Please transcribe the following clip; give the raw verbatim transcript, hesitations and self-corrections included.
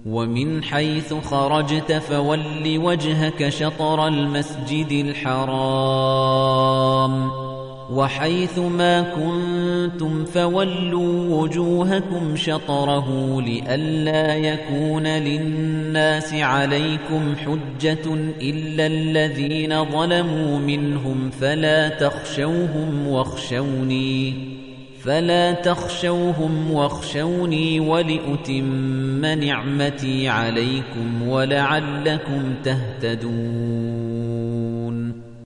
وَمِنْ حَيْثُ خَرَجْتَ فَوَلِّ وَجْهَكَ شَطْرَ الْمَسْجِدِ الْحَرَامِ وَحَيْثُ مَا كُنتُمْ فَوَلُّوا وُجُوهَكُمْ شَطْرَهُ لِئَلَّا يَكُونَ لِلنَّاسِ عَلَيْكُمْ حُجَّةٌ إِلَّا الَّذِينَ ظَلَمُوا مِنْهُمْ فَلَا تَخْشَوْهُمْ وَاخْشَوْنِي فَلَا تَخْشَوْهُمْ وَاخْشَوْنِي وَلِأُتِمَّ نِعْمَتِي عَلَيْكُمْ وَلَعَلَّكُمْ تَهْتَدُونَ